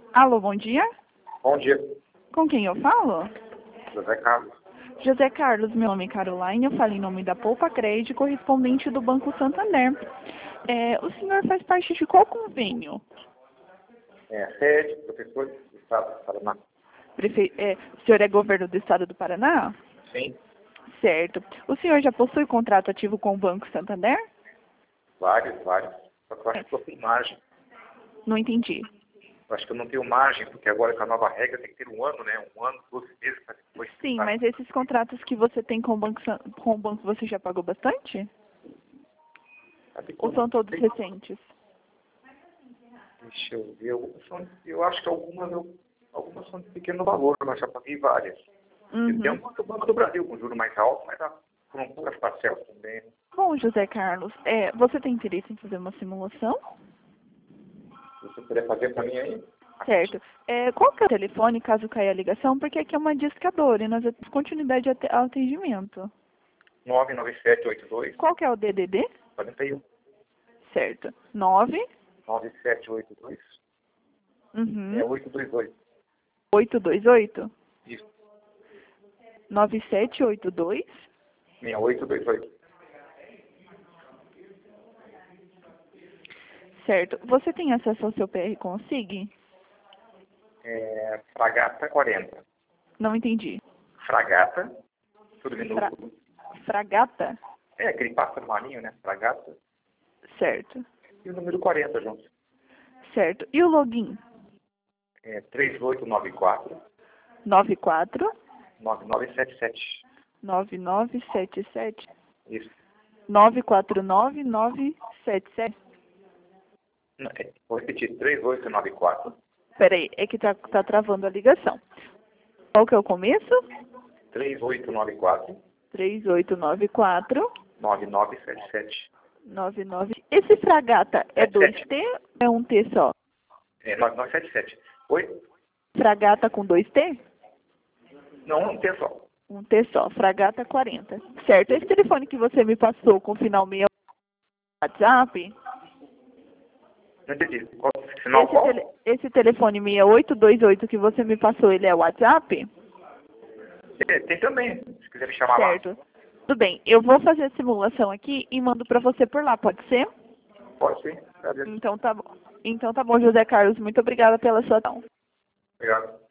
Alô, bom dia. Bom dia, Com quem eu falo? José Carlos. José Carlos, meu nome é Caroline, eu falo em nome da Poupa Crédito, correspondente do Banco Santander. O senhor faz parte de qual convênio? Sede, professor do Estado do Paraná. O senhor é governo do Estado do Paraná? Sim, Certo. O senhor já possui contrato ativo com o Banco Santander? vários. Só que eu acho que eu tenho margem. Não entendi. Eu acho que eu não tenho margem, porque agora com a nova regra tem que ter um ano, né? Um ano, 12 meses para depois. Sim, mas esses contratos que você tem com o banco você já pagou bastante? Ou são todos recentes? Deixa eu ver. Eu acho que algumas são de pequeno valor, mas já paguei várias. Uhum. Tem um do Banco do Brasil com juros mais altos, mas foram poucas parcelas também. Né? Bom, José Carlos, você tem interesse em fazer uma simulação? Se você puder fazer para mim aí. Certo. Qual que é o telefone, caso caia a ligação? Porque aqui é uma discadora e nós temos continuidade ao atendimento. 99782 Qual que é o DDD? 41. Certo. 9. 9782 Uhum. 828. 828? Isso. 9782? 6828. Certo. Você tem acesso ao seu PR Consig? Fragata 40. Não entendi. Fragata, tudo minúsculo. Fragata? Aquele pássaro marinho, né? Fragata. Certo. E o número 40 junto. Certo. E o login? 3894 94 9977. 9977 Isso. 949 977. Vou repetir, 3894 Peraí, é que tá travando a ligação. Qual que é o começo? 3894 3894 9977. 99. Esse fragata é 2T ou é um T só? 9977. Oi? Fragata com 2T? Não, um T só. Um T só. Fragata 40. Certo. Esse telefone que você me passou com final 6 WhatsApp? Não entendi. Sinal qual? Esse telefone 6828 que você me passou, ele é WhatsApp? Tem também, se quiser me chamar certo. lá. Tudo bem. Eu vou fazer a simulação aqui e mando para você por lá, pode ser? Pode sim. Agradeço. Então tá bom. Então tá bom, José Carlos. Muito obrigada pela sua atenção. Obrigado.